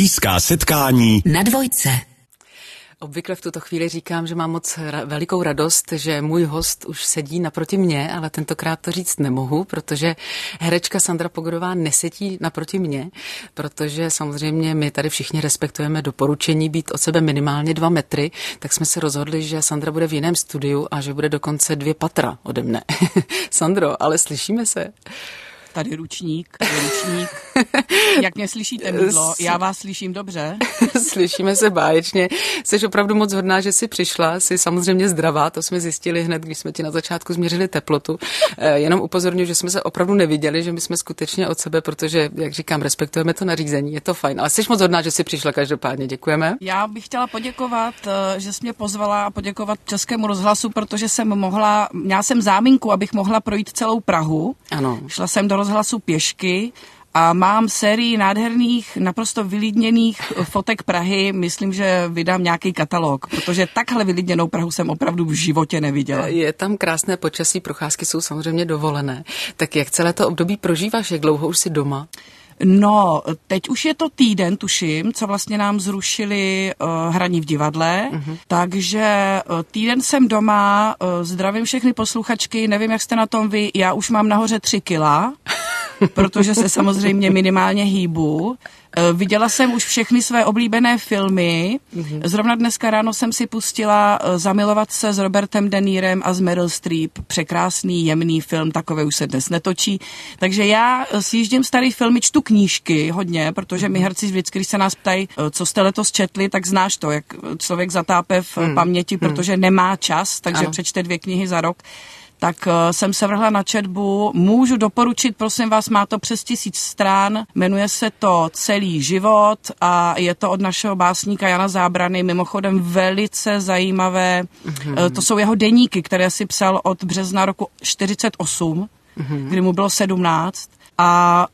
Blízká setkání na Dvojce. Obvykle v tuto chvíli říkám, že mám moc velikou radost, že můj host už sedí naproti mně, ale tentokrát to říct nemohu, protože herečka Sandra Pogodová nesedí naproti mně, protože samozřejmě my tady všichni respektujeme doporučení být od sebe minimálně 2 metry, tak jsme se rozhodli, že Sandra bude v jiném studiu a že bude dokonce 2 patra ode mne. Sandro, ale slyšíme se? Tady ručník. Jak mě slyšíte, Mídlo? Já vás slyším dobře. Slyšíme se báječně. Jsi opravdu moc hodná, že jsi přišla. Jsi samozřejmě zdravá, to jsme zjistili hned, když jsme ti na začátku změřili teplotu. Jenom upozorňuji, že jsme se opravdu neviděli, že my jsme skutečně od sebe, protože, jak říkám, respektujeme to nařízení, je to fajn. Ale jsi moc hodná, že jsi přišla každopádně. Děkujeme. Já bych chtěla poděkovat, že jsi mě pozvala a poděkovat Českému rozhlasu, protože měla jsem záminku, abych mohla projít celou Prahu. Ano. Šla jsem do rozhlasu pěšky a mám sérii nádherných, naprosto vylidněných fotek Prahy. Myslím, že vydám nějaký katalog, protože takhle vylidněnou Prahu jsem opravdu v životě neviděla. Je tam krásné počasí, procházky jsou samozřejmě dovolené. Tak jak celé to období prožíváš? Jak dlouho už jsi doma? No, teď už je to týden, tuším, co vlastně nám zrušili hraní v divadle, takže týden jsem doma, zdravím všechny posluchačky, nevím, jak jste na tom vy, já už mám nahoře 3 kila, protože se samozřejmě minimálně hýbu. Viděla jsem už všechny své oblíbené filmy. Zrovna dneska ráno jsem si pustila Zamilovat se s Robertem De Nirem a s Meryl Streep. Překrásný, jemný film, takové už se dnes netočí. Takže já sjíždím starý filmy, čtu knížky hodně, protože my herci vždycky, když se nás ptají, co jste letos četli, tak znáš to, jak člověk zatápe v paměti, protože nemá čas, takže přečte 2 knihy za rok. Tak jsem se vrhla na četbu. Můžu doporučit, prosím vás, má to přes 1000 strán, jmenuje se to Celý život a je to od našeho básníka Jana Zábrany, mimochodem velice zajímavé. To jsou jeho deníky, které si psal od března roku 48, kdy mu bylo 17. A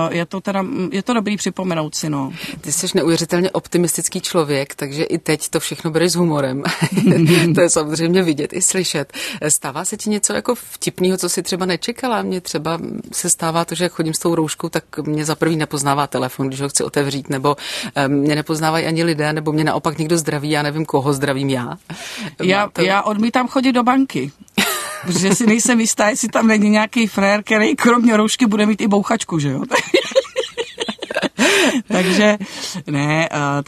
je to dobrý připomenout si, no. Ty jsi neuvěřitelně optimistický člověk, takže i teď to všechno bereš s humorem. To je samozřejmě vidět i slyšet. Stává se ti něco jako vtipného, co si třeba nečekala? Mně třeba se stává to, že jak chodím s tou rouškou, tak mě za první nepoznává telefon, když ho chci otevřít, nebo mě nepoznávají ani lidé, nebo mě naopak někdo zdraví, já nevím, koho zdravím já. Já odmítám chodit do banky. Protože si nejsem jistá, jestli tam není nějaký frér, který kromě roušky bude mít i bouchačku, že jo? Takže ne,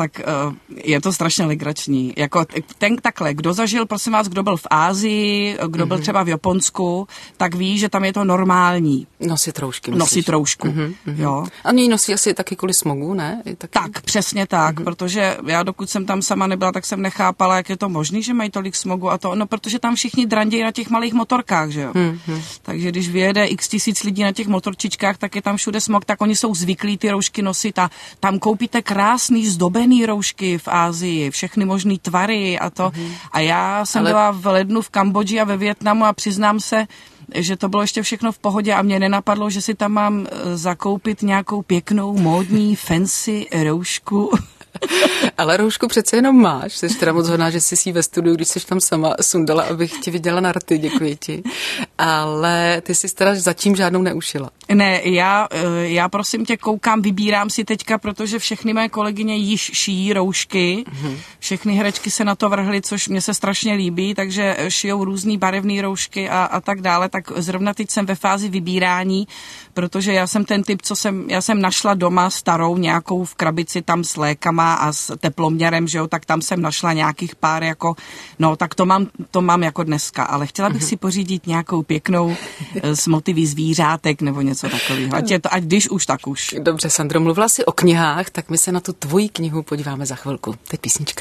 je to strašně legrační. Jako takhle, kdo zažil, prosím vás, kdo byl v Ázii, kdo byl třeba v Japonsku, tak ví, že tam je to normální. Nosit roušky. Nosit roušku, jo. A oni nosí asi taky kvůli smogu, ne? Tak, přesně tak, protože já dokud jsem tam sama nebyla, tak jsem nechápala, jak je to možný, že mají tolik smogu a to, no protože tam všichni drandějí na těch malých motorkách, že jo. Takže když vyjede x tisíc lidí na těch motorčičkách, tak je tam všude smog, tak oni jsou zvyklí ty roušky nosit a tam koupíte krásný zdobený roušky v Asii, všechny možný tvary a to. A já jsem byla v lednu v Kambodži a ve Vietnamu a přiznám se, že to bylo ještě všechno v pohodě a mě nenapadlo, že si tam mám zakoupit nějakou pěknou, módní, fancy roušku. Ale roušku přece jenom máš. Jsi teda moc hodná, že jsi ve studiu, když jsi tam sama sundala, abych tě viděla na rty, děkuji ti. Ale ty jsi teda zatím žádnou neušila. Ne, já prosím tě koukám, vybírám si teďka, protože všechny mé kolegyně již šijí roušky. Všechny herečky se na to vrhly, což mě se strašně líbí, takže šijou různý barevné roušky a tak dále. Tak zrovna teď jsem ve fázi vybírání, protože já jsem ten typ, já jsem našla doma starou nějakou v krabici tam s lékama a s teploměrem, že jo, tak tam jsem našla nějakých pár jako, no tak to mám jako dneska, ale chtěla bych si pořídit nějakou pěknou s motivy zvířátek nebo něco takového. Ať když už, tak už. Dobře, Sandro, mluvila jsi o knihách, tak my se na tu tvoji knihu podíváme za chvilku. Teď písnička.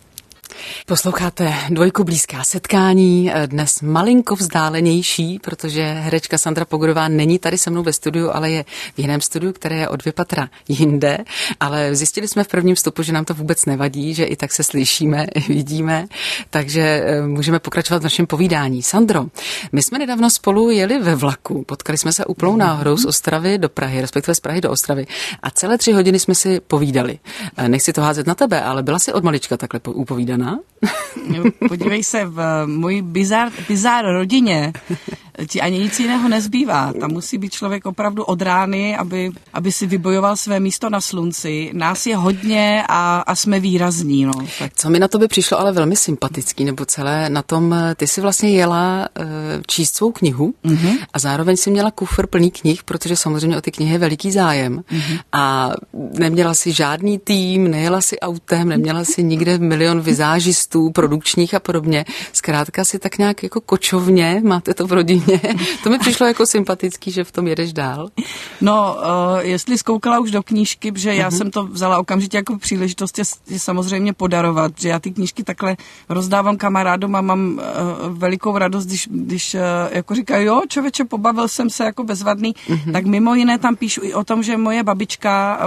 Posloucháte Dvojku blízká setkání, dnes malinko vzdálenější, protože herečka Sandra Pogodová není tady se mnou ve studiu, ale je v jiném studiu, které je o 2 patra jinde, ale zjistili jsme v prvním vstupu, že nám to vůbec nevadí, že i tak se slyšíme, vidíme, takže můžeme pokračovat v našem povídání. Sandro, my jsme nedávno spolu jeli ve vlaku, potkali jsme se úplnou náhodou z Ostravy do Prahy, respektive z Prahy do Ostravy a celé 3 hodiny jsme si povídali. Nechci to házet na tebe, ale byla jsi od malička takhle upovídaná? Podívej se, v mojí bizár rodině ti ani nic jiného nezbývá. Tam musí být člověk opravdu od rány, aby si vybojoval své místo na slunci. Nás je hodně a jsme výrazní. No. Tak. Co mi na tobě přišlo ale velmi sympatický, nebo celé na tom, ty si vlastně jela číst svou knihu a zároveň si měla kufr plný knih, protože samozřejmě o ty knihy je veliký zájem. A neměla si žádný tým, nejela si autem, neměla si nikde milion vizážistů, produkčních a podobně. Zkrátka si tak nějak jako kočovně, máte to v rodině. To mi přišlo jako sympatický, že v tom jedeš dál. No, jestli zkoukala už do knížky, že já jsem to vzala okamžitě jako příležitost je samozřejmě podarovat, že já ty knížky takhle rozdávám kamarádům a mám velikou radost, když jako říkají, jo, člověče, pobavil jsem se jako bezvadný, tak mimo jiné tam píšu i o tom, že moje babička,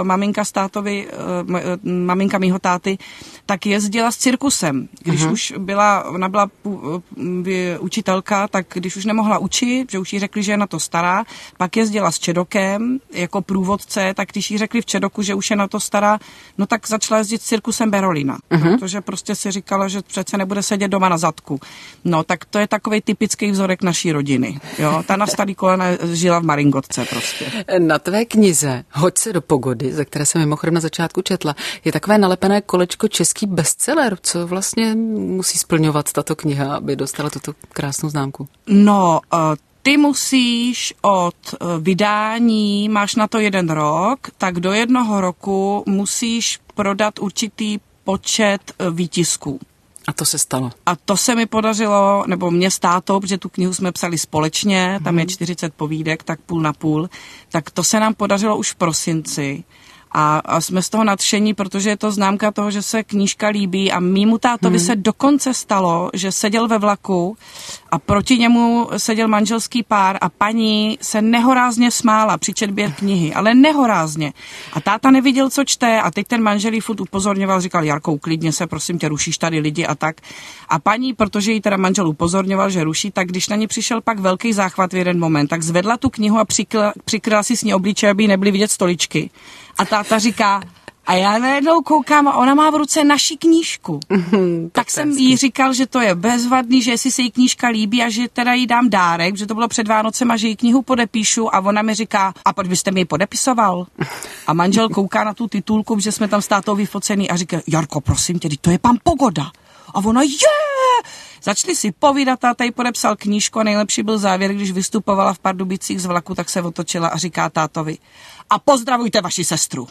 maminka mýho táty, tak jezdila s cirkusem. Když už ona byla učitelka, tak když už nemohla učit, že už jí řekli, že je na to stará, pak jezdila s Čedokem jako průvodce, tak když jí řekli v Čedoku, že už je na to stará, no tak začala jezdit s cirkusem Berolina, protože prostě si říkala, že přece nebude sedět doma na zadku. No tak to je takovej typický vzorek naší rodiny. Jo? Ta na starý kolena žila v Maringotce prostě. Na tvé knize Hoď se do pogody, ze které jsem mimochodem na začátku četla, je takové nalepené kolečko český bestseller. Co vlastně musí splňovat tato kniha, aby dostala tuto krásnou známku? No, ty musíš od vydání, máš na to 1 rok, tak do 1 roku musíš prodat určitý počet výtisků. A to se stalo. A to se mi podařilo, nebo mě s tátou, protože tu knihu jsme psali společně, tam je 40 povídek, tak půl na půl, tak to se nám podařilo už v prosinci. A jsme z toho nadšení, protože je to známka toho, že se knížka líbí a mýmu tátovi se dokonce stalo, že seděl ve vlaku a proti němu seděl manželský pár a paní se nehorázně smála při četbě knihy, ale nehorázně. A táta neviděl, co čte a teď ten manžel jí furt upozorňoval, říkal, Jarko, uklidně se, prosím tě, rušíš tady lidi a tak. A paní, protože jí teda manžel upozorňoval, že ruší, tak když na ní přišel pak velký záchvat v jeden moment, tak zvedla tu knihu a přikryla si s ní obličej, aby jí nebyly vidět stoličky. A táta říká, a já najednou koukám a ona má v ruce naši knížku. Tak jsem jí říkal, že to je bezvadný, že jestli se jí knížka líbí a že teda jí dám dárek, že to bylo před Vánocem a že jí knihu podepíšu a ona mi říká, a proč byste mi ji podepisoval? A manžel kouká na tu titulku, že jsme tam s tátou vyfocený a říká, Jarko, prosím tě, to je pan Pogoda. A ona, Začali si povídat, táta jí podepsal knížku a nejlepší byl závěr, když vystupovala v Pardubicích z vlaku, tak se otočila a říká tátovi, a pozdravujte vaši sestru.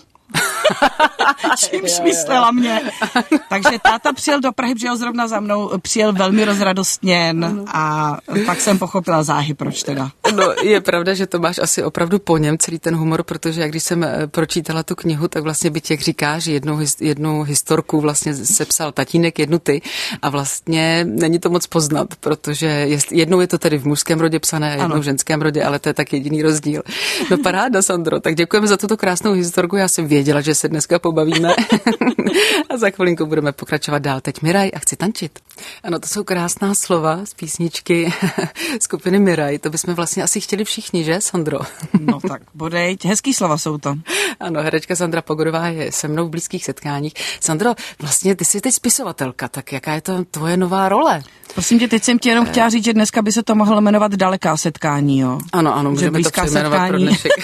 Čímž myslela mě. Takže táta přijel do Prahy, přijel zrovna za mnou, přijel velmi rozradostněn a pak jsem pochopila záhy, proč teda. No, je pravda, že to máš asi opravdu po něm celý ten humor, protože jak když jsem pročítala tu knihu, tak vlastně byť jak říkáš, jednu historku vlastně sepsal tatínek, jednu ty a vlastně není to moc poznat, protože jednou je to tedy v mužském rodě psané, jednou v ženském rodě, ale to je tak jediný rozdíl. No paráda, Sandro, tak děkujeme za tuto krásnou historku, já jsem věděla, že se dneska pobavíme a za chvilinku budeme pokračovat dál. Teď Miraj a chci tančit. Ano, to jsou krásná slova z písničky skupiny Miraj. To bychom vlastně asi chtěli všichni, že, Sandro? No tak, bodejť. Hezký slova jsou to. Ano, herečka Sandra Pogodová je se mnou v blízkých setkáních. Sandro, vlastně ty jsi teď spisovatelka, tak jaká je to tvoje nová role? Prosím tě, teď jsem ti jenom chtěla říct, že dneska by se to mohlo jmenovat Daleká setkání, jo? Ano, můžeme to přejmenovat pro dnešek.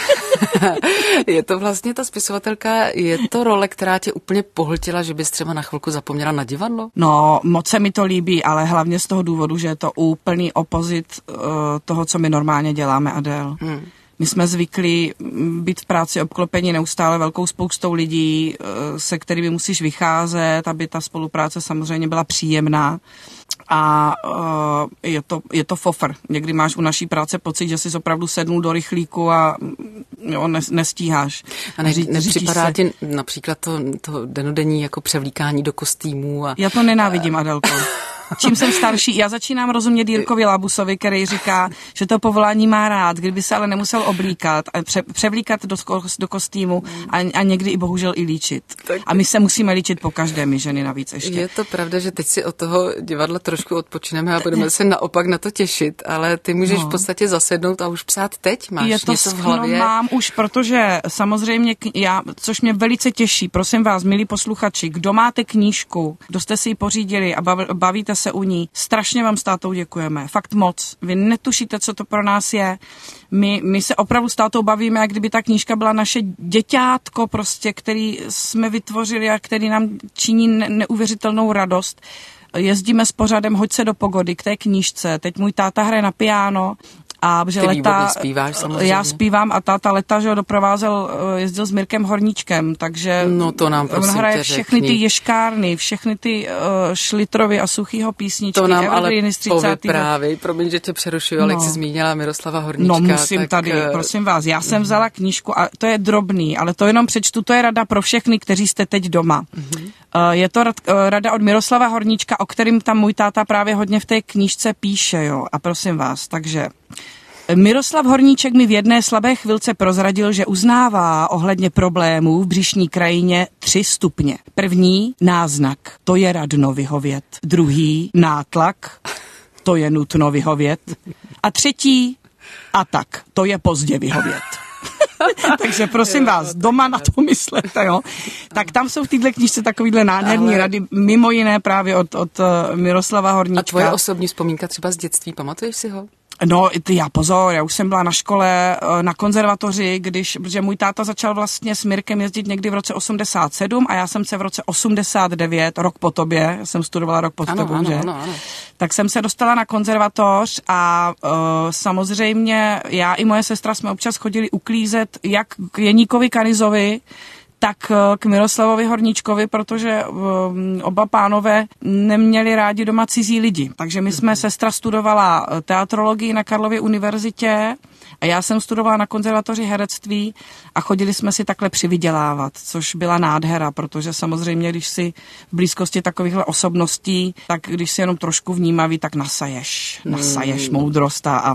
Je to vlastně ta spisovatelka, je to role, která tě úplně pohltila, že bys třeba na chvilku zapomněla na divadlo? No, moc se mi to líbí, ale hlavně z toho důvodu, že je to úplný opozit toho, co my normálně děláme, Adél. My jsme zvyklí být v práci obklopeni neustále velkou spoustou lidí, se kterými musíš vycházet, aby ta spolupráce samozřejmě byla příjemná. A je to fofr. Někdy máš u naší práce pocit, že jsi opravdu sednul do rychlíku a jo, nestíháš. A nepřipadá ti například to denodenní jako převlíkání do kostýmů? Já to nenávidím, Adelko. čím jsem starší, já začínám rozumět Jirkovi Labusovi, který říká, že to povolání má rád, kdyby se ale nemusel oblíkat a převlíkat do kostýmu a někdy i bohužel i líčit. A my se musíme líčit po každé, my ženy navíc ještě. Je to pravda, že teď si od toho divadla trošku odpočineme a budeme se naopak na to těšit, ale ty můžeš v podstatě zasednout a už psát teď, máš něco v hlavě? No, mám už, protože samozřejmě což mě velice těší, prosím vás, milí posluchači, kdo máte knížku, kdo jste si ji pořídili a bavíte se u ní, strašně vám s tátou děkujeme, fakt moc. Vy netušíte, co to pro nás je. My se opravdu s tátou bavíme, jak kdyby ta knížka byla naše děťátko prostě, který jsme vytvořili a který nám činí neuvěřitelnou radost. Jezdíme s pořadem Hoď se do pogody k té knížce. Teď můj táta hraje na piano. A že zpíváš, samozřejmě. Já zpívám a táta leta, že ho doprovázel, jezdil s Mirkem Horníčkem, takže no to nám on hraje všechny ty ješkárny, všechny ty Šlitrovy a Suchýho písničky. To nám ale povyprávěj, promiň, že tě přerušuju, ale jak jsi zmínila Miroslava Horníčka. No musím tak... tady, prosím vás, já jsem vzala knížku a to je drobný, ale to jenom přečtu, to je rada pro všechny, kteří jste teď doma. Je to rada od Miroslava Horníčka, o kterým tam můj táta právě hodně v té knížce píše, jo, a prosím vás, takže... Miroslav Horníček mi v jedné slabé chvilce prozradil, že uznává ohledně problémů v břišní krajině 3 stupně. První, náznak, to je radno vyhovět. Druhý, nátlak, to je nutno vyhovět. A třetí, atak, to je pozdě vyhovět. Takže prosím vás, doma na to myslete, jo. Tak tam jsou v této knížce takovýhle nádherný rady, mimo jiné právě od Miroslava Horníčka. A tvoje osobní vzpomínka třeba z dětství, pamatuješ si ho? No, já už jsem byla na škole, na konzervatoři, protože můj táta začal vlastně s Mirkem jezdit někdy v roce 87 a já jsem se v roce 89, rok po tobě, já jsem studovala rok po tobou, že? Ano. Tak jsem se dostala na konzervatoř a samozřejmě já i moje sestra jsme občas chodili uklízet jak k Jeníkovi Kanizovi, tak k Miroslavovi Horníčkovi, protože oba pánové neměli rádi doma cizí lidi. Takže my jsme, sestra studovala teatrologii na Karlově univerzitě a já jsem studovala na konzervatoři herectví a chodili jsme si takhle přivydělávat, což byla nádhera, protože samozřejmě, když si v blízkosti takovýchhle osobností, tak když si jenom trošku vnímavý, tak nasaješ moudrost a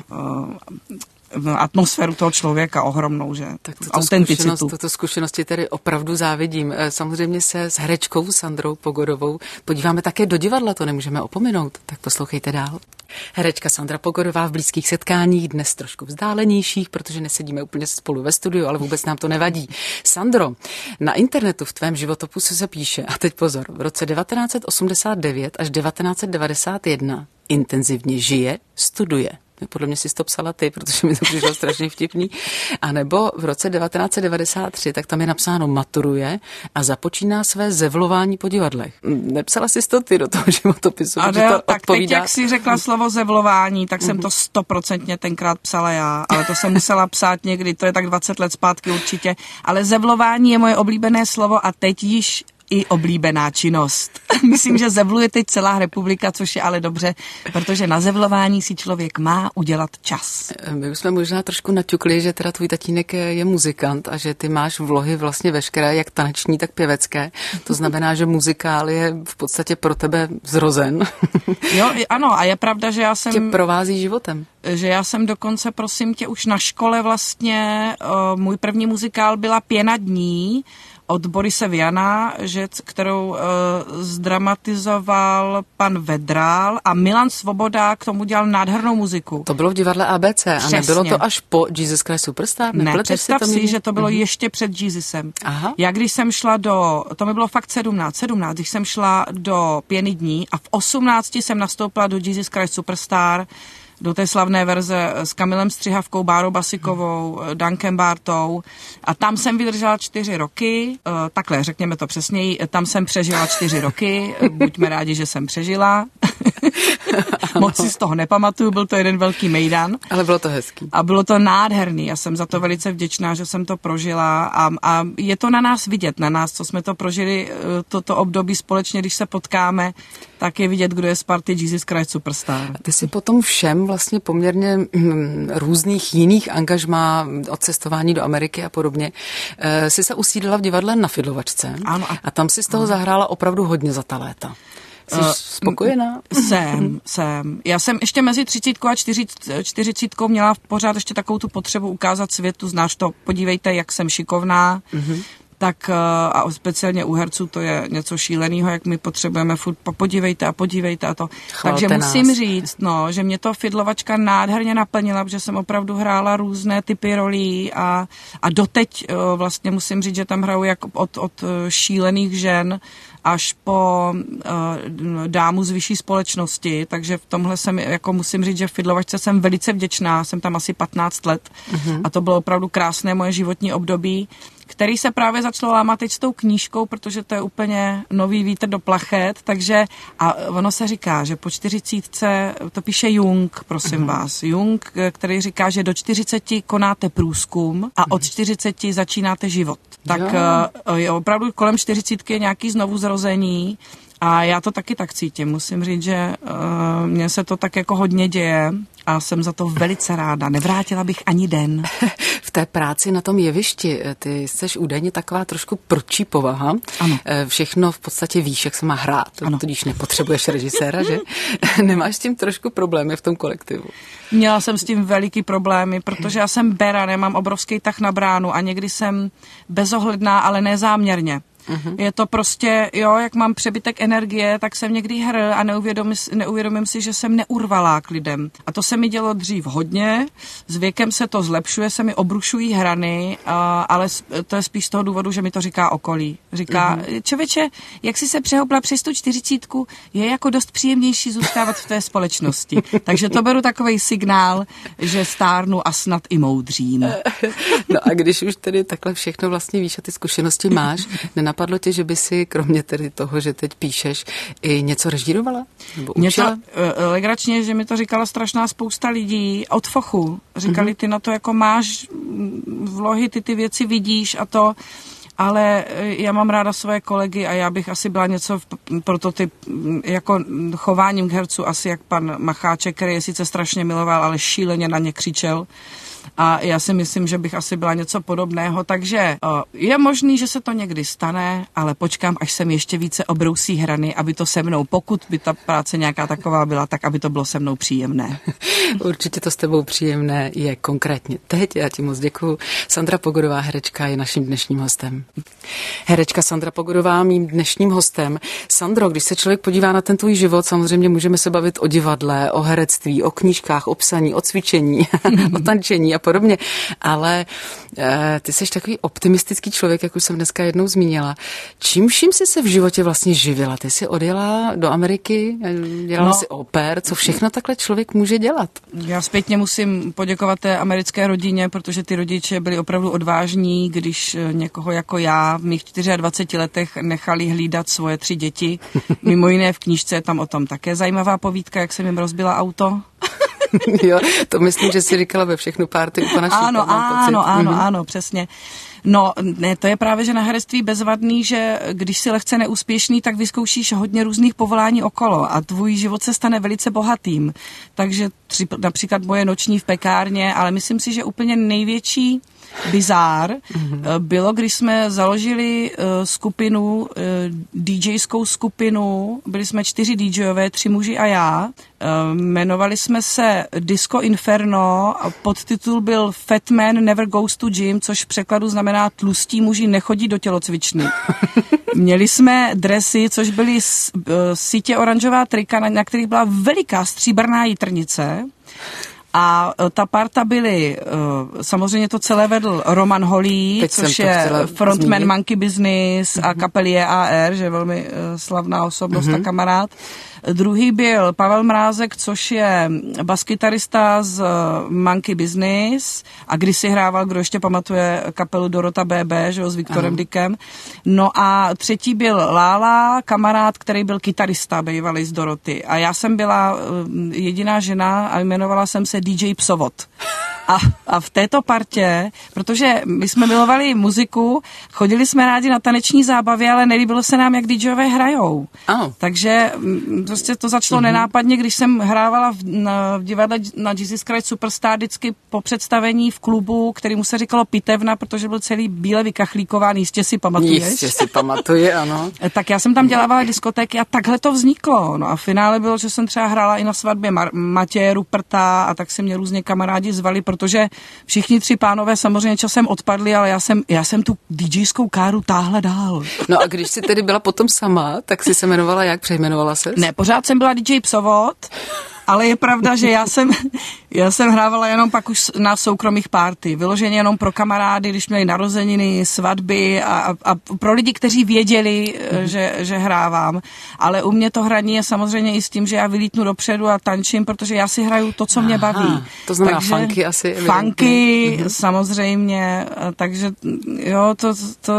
atmosféru toho člověka ohromnou, že? Tak tuto zkušenosti tedy opravdu závidím. Samozřejmě se s herečkou Sandrou Pogodovou podíváme také do divadla, to nemůžeme opominout, tak poslouchejte dál. Herečka Sandra Pogodová v blízkých setkáních, dnes trošku vzdálenějších, protože nesedíme úplně spolu ve studiu, ale vůbec nám to nevadí. Sandro, na internetu v tvém životopisu se píše, a teď pozor, v roce 1989 až 1991 intenzivně žije, studuje. Podle mě si to psala ty, protože mi to přišlo strašně vtipný. A nebo v roce 1993, tak tam je napsáno maturuje a započíná své zevlování po divadlech. Nepsala jsi to ty do toho životopisu, a protože to tak odpovídá. Teď, jak jsi řekla slovo zevlování, tak jsem to 100% tenkrát psala já, ale to jsem musela psát někdy, to je tak 20 let zpátky určitě. Ale zevlování je moje oblíbené slovo a teď již i oblíbená činnost. Myslím, že zevluje teď celá republika, což je ale dobře, protože na zevlování si člověk má udělat čas. My už jsme možná trošku naťukli, že teda tvůj tatínek je muzikant a že ty máš vlohy vlastně veškeré, jak taneční, tak pěvecké. To znamená, že muzikál je v podstatě pro tebe zrozen. Jo, ano, a je pravda, že já jsem... Tě provází životem. Že já jsem dokonce, prosím tě, už na škole vlastně, můj první muzikál byla Pěna dní, od Borise Viana, kterou zdramatizoval pan Vedrál a Milan Svoboda k tomu dělal nádhernou muziku. To bylo v divadle ABC a nebylo to až po Jesus Christ Superstar? Ne, představ si, že to bylo ještě před Jesusem. Aha. Já když jsem šla to mi bylo fakt 17, když jsem šla do Pěny dní a v 18 jsem nastoupila do Jesus Christ Superstar, do té slavné verze s Kamilem Střihavkou, Bárou Basikovou, Dankem Bártou a tam jsem vydržela 4 roky, takhle řekněme to přesněji, tam jsem přežila 4 roky, buďme rádi, že jsem přežila. Moc si z toho nepamatuju, byl to jeden velký mejdan. Ale bylo to hezký. A bylo to nádherný, já jsem za to velice vděčná, že jsem to prožila a je to na nás vidět, na nás, co jsme to prožili, toto období společně, když se potkáme, tak je vidět, kdo je z party Jesus Christ Superstar. Ty si potom všem vlastně poměrně různých jiných angažmá od cestování do Ameriky a podobně. Jsi se usídlila v divadle Na Fidlovačce. Ano. A tam si z toho zahrála opravdu hodně za ta léta. Jsi spokojená? Jsem. Já jsem ještě mezi 30 a 40 měla pořád ještě takovou tu potřebu ukázat světu, znáš to, podívejte, jak jsem šikovná. Tak a speciálně u herců to je něco šíleného, jak my potřebujeme furt podívejte a to. Chvalte Takže musím nás. říct, že mě to fidlovačka nádherně naplnila, protože jsem opravdu hrála různé typy rolí a doteď vlastně musím říct, že tam hraju jak od šílených žen až po dámu z vyšší společnosti, takže v tomhle jsem, jako musím říct, že v fidlovačce jsem velice vděčná, jsem tam asi 15 let a to bylo opravdu krásné moje životní období, který se právě začalo lámat teď s tou knížkou, protože to je úplně nový vítr do plachet, takže a ono se říká, že po 40, to píše Jung, prosím vás, Jung, který říká, že do 40 konáte průzkum a od 40 začínáte život. Tak je opravdu kolem 40 je nějaký znovuzrození a já to taky tak cítím. Musím říct, že mně se to tak jako hodně děje a jsem za to velice ráda. Nevrátila bych ani den. V té práci na tom jevišti, ty jsi údajně taková trošku prudčí povaha. Ano. Všechno v podstatě víš, jak se má hrát. Tudíž nepotřebuješ režiséra, že? Nemáš s tím trošku problémy v tom kolektivu? Měla jsem s tím veliký problémy, protože já jsem bera, nemám obrovský tah na bránu a někdy jsem bezohledná, ale nezáměrně. Je to prostě, jak mám přebytek energie, tak jsem někdy a neuvědomím si, že jsem neurvalá k lidem. A to se mi dělo dřív hodně, s věkem se to zlepšuje, se mi obrušují hrany, ale to je spíš z toho důvodu, že mi to říká okolí. Říká, člověče, jak jsi se přehoupla přes tu 40, je jako dost příjemnější zůstávat v té společnosti. Takže to beru takovej signál, že stárnu a snad i moudřím. No a když už tedy takhle všechno vlastně víš a ty zkušenosti máš, nenapadlo tě, že by si, kromě tedy toho, že teď píšeš, i něco režírovala? Nebo učila? Legračně, že mi to říkala strašná spousta lidí od fochu. Říkali, ty na to jako máš vlohy, ty věci vidíš a to, ale já mám ráda svoje kolegy a já bych asi byla něco prototyp jako chováním k hercu, asi jak pan Macháček, který je sice strašně miloval, ale šíleně na ně křičel. A já si myslím, že bych asi byla něco podobného, takže je možný, že se to někdy stane, ale počkám, až jsem ještě více obrousí hrany, aby to se mnou, pokud by ta práce nějaká taková byla, tak aby to bylo se mnou příjemné. Určitě to s tebou příjemné je konkrétně teď. Já ti moc děkuju. Sandra Pogodová, herečka, je naším dnešním hostem. Herečka Sandra Pogodová, mým dnešním hostem. Sandro, když se člověk podívá na ten tvůj život, samozřejmě můžeme se bavit o divadle, o herectví, o knížkách, o psaní, o cvičení, o tančení a podobně, ale ty jsi takový optimistický člověk, jak už jsem dneska jednou zmínila. Čím vším jsi se v životě vlastně živila? Ty jsi odjela do Ameriky, dělala si oper, co všechno takhle člověk může dělat? Já zpětně musím poděkovat té americké rodině, protože ty rodiče byli opravdu odvážní, když někoho jako já v mých 24 letech nechali hlídat svoje 3 děti. Mimo jiné v knížce je tam o tom také zajímavá povídka, jak jsem jim rozbila auto. Jo, to myslím, že jsi říkala ve všechnu párty u pana Šípa. Ano, přesně. No, ne, to je právě, že na herectví bezvadný, že když jsi lehce neúspěšný, tak vyzkoušíš hodně různých povolání okolo a tvůj život se stane velice bohatým. Takže například moje noční v pekárně, ale myslím si, že úplně největší bizár bylo, když jsme založili skupinu, DJskou skupinu, byli jsme 4 DJové, 3 muži a já. Jmenovali jsme se Disco Inferno a podtitul byl Fat Man Never Goes to Gym, což v překladu znamená tlustí muži nechodí do tělocvičny. Měli jsme dresy, což byly sítě oranžová trika, na kterých byla veliká stříbrná jitrnice. A ta parta byly, samozřejmě to celé vedl Roman Holý, což je frontman Monkey Business a kapely EAR, že je velmi slavná osobnost a kamarád. Druhý byl Pavel Mrázek, což je baskytarista z Monkey Business a kdysi hrával, kdo ještě pamatuje kapelu Dorota BB, že jo, s Viktorem Dickem. No a třetí byl Lála, kamarád, který byl kytarista, bývalý z Doroty. A já jsem byla jediná žena a jmenovala jsem se DJ Psovod. A v této partě, protože my jsme milovali muziku, chodili jsme rádi na taneční zábavy, ale nelíbilo se nám, jak DJové hrajou. Takže prostě to začalo nenápadně, když jsem hrávala v divadle na Jesus Christ Superstar vždycky po představení v klubu, kterému se říkalo Pitevna, protože byl celý bíle vykachlíkován, jistě si pamatuješ? Jistě si pamatuji, ano. Tak já jsem tam dělávala diskotéky a takhle to vzniklo. No a v finále bylo, že jsem třeba hrála i na svatbě Matěje Ruperta a tak se mě různě kamarádi zvali, protože všichni 3 pánové samozřejmě časem odpadli, ale já jsem tu DJskou káru táhla dál. No a když jsi tedy byla potom sama, tak jsi se jmenovala jak? Přejmenovala ses? Ne, pořád jsem byla DJ Psovod, ale je pravda, že já jsem hrávala jenom pak už na soukromých party. Vyloženě jenom pro kamarády, když měli narozeniny, svatby a pro lidi, kteří věděli, že hrávám. Ale u mě to hraní je samozřejmě i s tím, že já vylítnu dopředu a tančím, protože já si hraju to, co mě baví. To znamená funky asi. Funky, samozřejmě, takže jo, to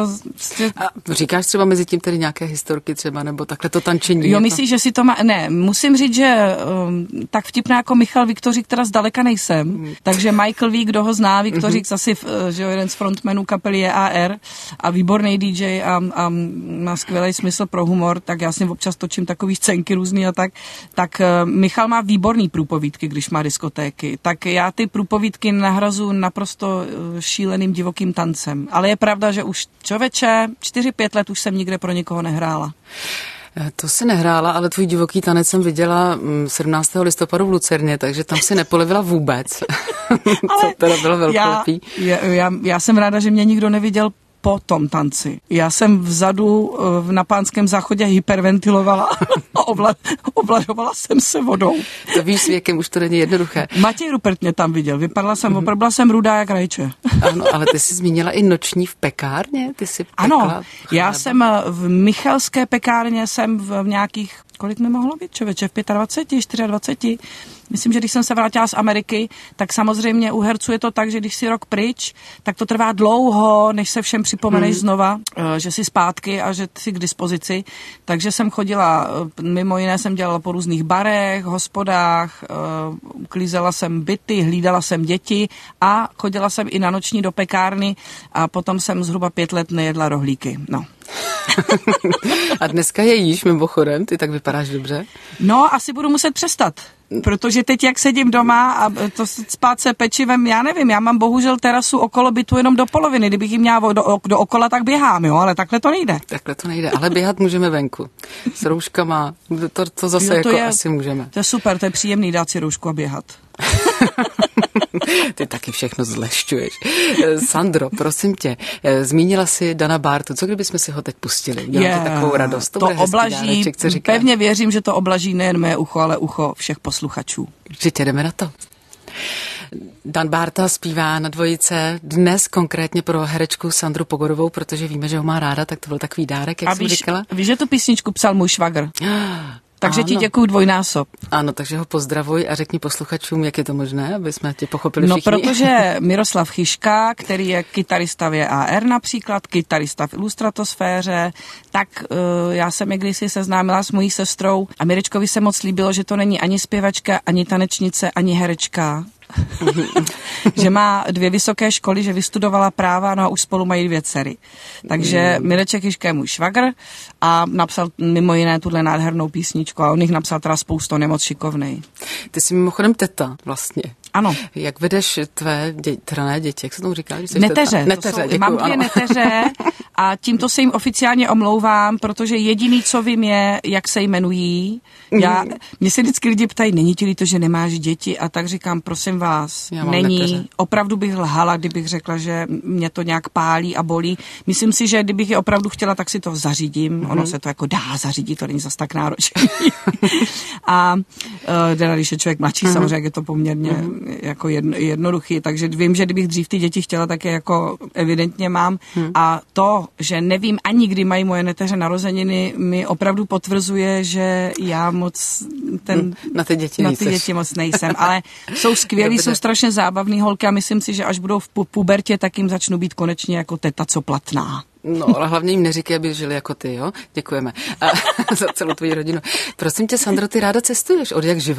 a říkáš třeba mezi tím tedy nějaké historky třeba, nebo takhle to tančení? Jo, myslíš, že si to má... Ne, musím říct, že tak vtipná jako Michal Viktořík teda zdaleka nejsem, takže Michael ví, kdo ho zná, Viktořík asi, že jeden z frontmenů kapely JAR a výborný DJ a má skvělý smysl pro humor, tak já s ním občas točím takový scénky různý a tak Michal má výborný průpovídky, když má diskotéky, tak já ty průpovídky nahrazu naprosto šíleným divokým tancem, ale je pravda, že už 4-5 let už jsem nikde pro nikoho nehrála. To si nehrála, ale tvůj divoký tanec jsem viděla 17. listopadu v Lucerně, takže tam si nepolevila vůbec. Co teda bylo velkolepý. Já jsem ráda, že mě nikdo neviděl po tom tanci. Já jsem vzadu na Pánském záchodě hyperventilovala a oblažovala jsem se vodou. To víš, s věkem už to není jednoduché. Matěj Rupert mě tam viděl, vypadala jsem, opravdu byla jsem rudá jak rajče. Ano, ale ty jsi zmínila i noční v pekárně? Ty jsi pekla? Ano, já jsem v Michalské pekárně, jsem v nějakých, kolik mi mohlo být, člověče, v 25, 24. Myslím, že když jsem se vrátila z Ameriky, tak samozřejmě u herců je to tak, že když jsi rok pryč, tak to trvá dlouho, než se všem připomeneš znova, že jsi zpátky a že jsi k dispozici. Takže jsem chodila, mimo jiné jsem dělala po různých barech, hospodách, uklízela jsem byty, hlídala jsem děti a chodila jsem i na noční do pekárny a potom jsem zhruba 5 let nejedla rohlíky. No. A dneska je jíš mimochodem, ty tak vypadáš dobře? No, asi budu muset přestat, protože teď, jak sedím doma a to spát se pečivem, já nevím, já mám bohužel terasu okolo bytu jenom do poloviny, kdybych ji měla do okola, tak běhám, jo, ale takhle to nejde. Takhle to nejde, ale běhat můžeme venku. S rouškama, to zase jo, asi můžeme. To je super, to je příjemný dát si roušku a běhat. Ty taky všechno zlešťuješ. Sandro, prosím tě, zmínila jsi Dana Bártu, co kdybychom si ho teď pustili? Dělám ti takovou radost. To oblaží, dáreček, pevně věřím, že to oblaží nejen mé ucho, ale ucho všech posluchačů. Určitě jdeme na to. Dan Bárta zpívá na dvojice, dnes konkrétně pro herečku Sandru Pogodovou, protože víme, že ho má ráda, tak to byl takový dárek, jak jsem říkala. Víš, že tu písničku psal můj švagr? Takže ti děkuju dvojnásob. Ano, takže ho pozdravuj a řekni posluchačům, jak je to možné, aby jsme tě pochopili všichni. No, protože Miroslav Chyška, který je kytarista v JAR například, kytarista v Ilustratosféře, tak já jsem je kdysi seznámila s mojí sestrou a Mirečkovi se moc líbilo, že to není ani zpěvačka, ani tanečnice, ani herečka. Že má 2 vysoké školy, že vystudovala práva, no a už spolu mají 2 dcery. Takže Mireček Chyška je můj švagr a napsal mimo jiné tuhle nádhernou písničku a on jich napsal teda spoustu, nemoc šikovnej. Ty jsi mimochodem teta vlastně. Ano. Jak vedeš tvé děti, jak se tomu říká? Neteře. Děkuju, mám 2 neteře a tímto se jim oficiálně omlouvám, protože jediný, co vím, je, jak se jmenují. Mě se vždycky lidi ptají, není ti líto, že nemáš děti? A tak říkám, prosím vás, není. Neteře. Opravdu bych lhala, kdybych řekla, že mě to nějak pálí a bolí. Myslím si, že kdybych je opravdu chtěla, tak si to zařídím. Ono se to jako dá zařídit, to není zas tak náročný. A když je člověk mladší, samozřejmě je to poměrně jako jednoduchý, takže vím, že kdybych dřív ty děti chtěla, tak je jako evidentně mám. A to, že nevím ani, kdy mají moje neteře narozeniny, mi opravdu potvrzuje, že já moc na ty děti moc nejsem, ale jsou skvělí, jsou strašně zábavný holky a myslím si, že až budou v pubertě, tak jim začnu být konečně jako teta, co platná. No, ale hlavně jim neříkej, aby žili jako ty, jo? Děkujeme za celou tvoji rodinu. Prosím tě, Sandro, ty ráda cestuješ, od jak živa?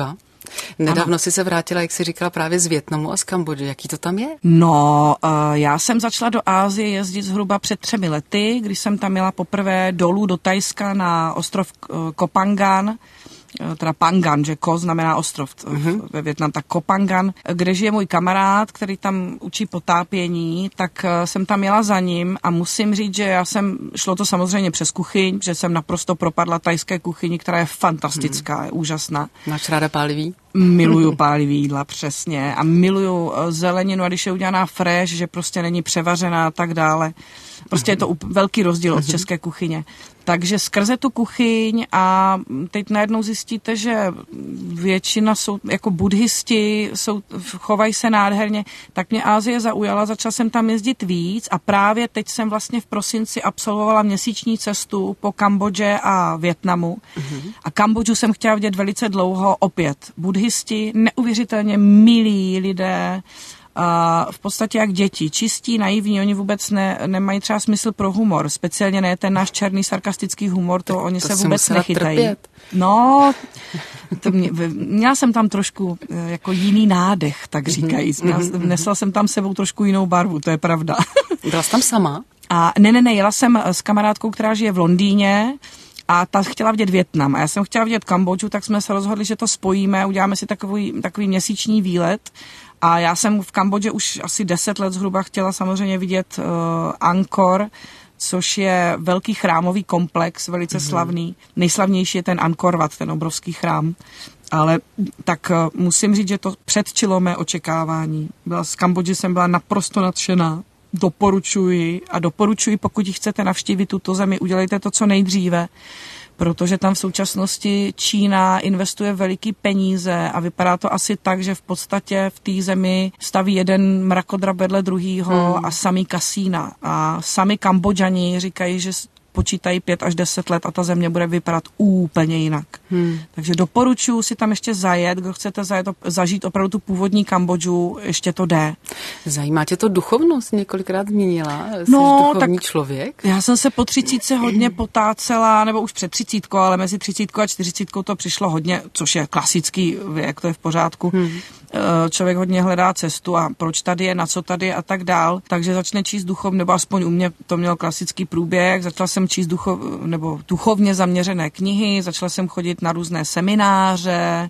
Nedávno si se vrátila, jak jsi říkala, právě z Vietnamu a z Kambodže. Jaký to tam je? No, já jsem začala do Asie jezdit zhruba před 3 lety, když jsem tam jela poprvé dolů do Thajska na ostrov Koh Phangan, teda Phangan, že Ko znamená ostrov ve Vietnamu, tak Koh Phangan, kde žije můj kamarád, který tam učí potápění, tak jsem tam jela za ním a musím říct, že šlo to samozřejmě přes kuchyň, že jsem naprosto propadla thajské kuchyni, která je fantastická, je úžasná. Máš ráda pálivý? Miluju pálivý jídla, přesně. A miluju zeleninu, a když je udělaná fresh, že prostě není převařená a tak dále. Prostě je to velký rozdíl od české kuchyně. Takže skrze tu kuchyň a teď najednou zjistíte, že většina jsou jako buddhisti, chovají se nádherně, tak mě Asie zaujala, začala jsem tam jezdit víc a právě teď jsem vlastně v prosinci absolvovala měsíční cestu po Kambodži a Vietnamu. A Kambodžu jsem chtěla vidět velice dlouho, opět buddhisti, neuvěřitelně milí lidé, v podstatě jak děti, čistí, naivní, oni vůbec nemají třeba smysl pro humor, speciálně ne ten náš černý sarkastický humor, to oni se vůbec nechytají. Trpět. No, měla jsem tam trošku jako jiný nádech, tak říkají. Nesla jsem tam sebou trošku jinou barvu, to je pravda. Byla jsi tam sama? A ne, jela jsem s kamarádkou, která žije v Londýně, a ta chtěla vidět Vietnam. A já jsem chtěla vidět Kambodžu, tak jsme se rozhodli, že to spojíme, uděláme si takový měsíční výlet. A já jsem v Kambodži už asi 10 let zhruba chtěla samozřejmě vidět Angkor, což je velký chrámový komplex, velice slavný. Nejslavnější je ten Angkor Wat, ten obrovský chrám. Ale tak musím říct, že to předčilo mé očekávání. Z Kambodži jsem byla naprosto nadšená. Doporučuji, pokud chcete navštívit tuto zemi, udělejte to co nejdříve, protože tam v současnosti Čína investuje veliký peníze a vypadá to asi tak, že v podstatě v té zemi staví jeden mrakodrap vedle druhýho a samý kasína. A sami Kambodžani říkají, že počítají 5 až 10 let a ta země bude vypadat úplně jinak. Takže doporučuji si tam ještě zajet, kdo chcete zažít opravdu tu původní Kambodžu, ještě to jde. Zajímá tě to duchovnost, několikrát zmínila? Jsi duchovní člověk? Já jsem se po 30 hodně potácela, nebo už před 30, ale mezi 30 a 40 to přišlo hodně, což je klasický věk, to je v pořádku. Člověk hodně hledá cestu a proč tady je, na co tady je a tak dál. Takže začne číst duchovně, nebo aspoň u mě to měl klasický průběh. Začala jsem číst duchovně zaměřené knihy, začala jsem chodit na různé semináře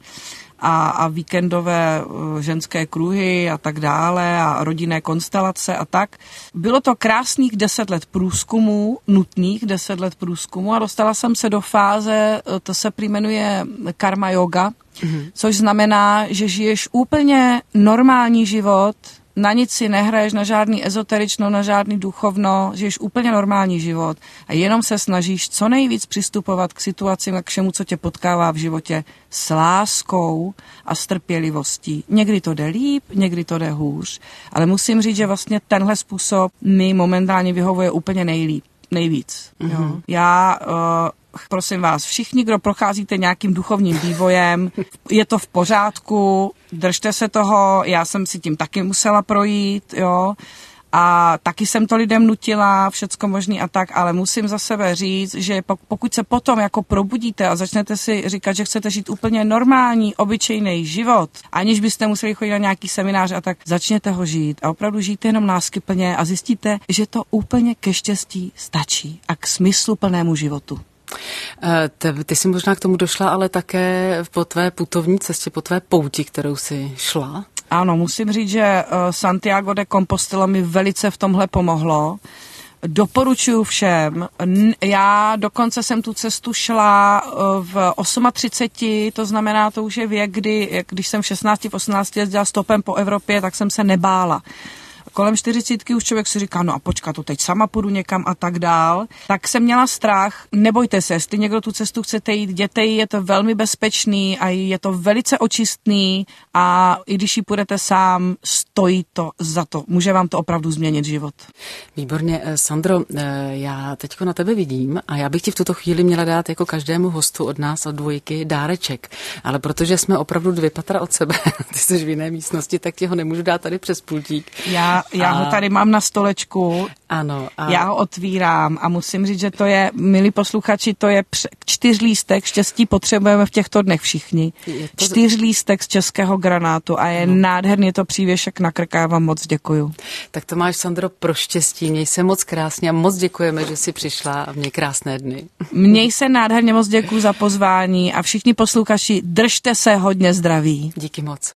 a víkendové ženské kruhy a tak dále a rodinné konstelace a tak. Bylo to krásných 10 let průzkumu, nutných 10 let průzkumu a dostala jsem se do fáze, to se jmenuje karma yoga, což znamená, že žiješ úplně normální život, na nic si nehraješ, na žádný ezoterično, na žádný duchovno, žiješ úplně normální život a jenom se snažíš co nejvíc přistupovat k situacím a k všemu, co tě potkává v životě s láskou a s trpělivostí. Někdy to jde líp, někdy to jde hůř, ale musím říct, že vlastně tenhle způsob mi momentálně vyhovuje úplně nejvíc. Jo. Já prosím vás, všichni, kdo procházíte nějakým duchovním vývojem, je to v pořádku, držte se toho, já jsem si tím taky musela projít, jo, a taky jsem to lidem nutila, všecko možný a tak, ale musím za sebe říct, že pokud se potom jako probudíte a začnete si říkat, že chcete žít úplně normální, obyčejný život, aniž byste museli chodit na nějaký seminář a tak, začněte ho žít a opravdu žijte jenom láskyplně a zjistíte, že to úplně ke štěstí stačí a k smysluplnému životu. Ty jsi možná k tomu došla, ale také po tvé putovní cestě, po tvé pouti, kterou jsi šla. Ano, musím říct, že Santiago de Compostela mi velice v tomhle pomohlo. Doporučuji všem. Já dokonce jsem tu cestu šla v 38, to znamená, to už je věk, když jsem v 16, 18 jezdila stopem po Evropě, tak jsem se nebála. Kolem 40 už člověk si říká, no a počkat, to teď sama půjdu někam a tak dál. Tak jsem měla strach, nebojte se, jestli někdo tu cestu chcete jít, jděte jí, je to velmi bezpečný a je to velice očistný a i když ji půjdete sám, stojí to za to. Může vám to opravdu změnit život. Výborně. Sandro, já teďko na tebe vidím a já bych ti v tuto chvíli měla dát jako každému hostu od nás, od dvojky, dáreček. Ale protože jsme opravdu 2 patra od sebe, ty jsi v jiné místnosti, tak ti ho nemůžu dát tady přes pultík. Já Já ho tady mám na stolečku. Ano. Já ho otvírám a musím říct, že to je, milí posluchači, to je 4lístek, štěstí potřebujeme v těchto dnech všichni. 4lístek z českého granátu a je nádherně to přívěšek na krk, já vám moc děkuju. Tak to máš, Sandro, pro štěstí, měj se moc krásně a moc děkujeme, že jsi přišla a měj krásné dny. Měj se nádherně, moc děkuju za pozvání a všichni posluchači, držte se hodně zdraví. Díky moc.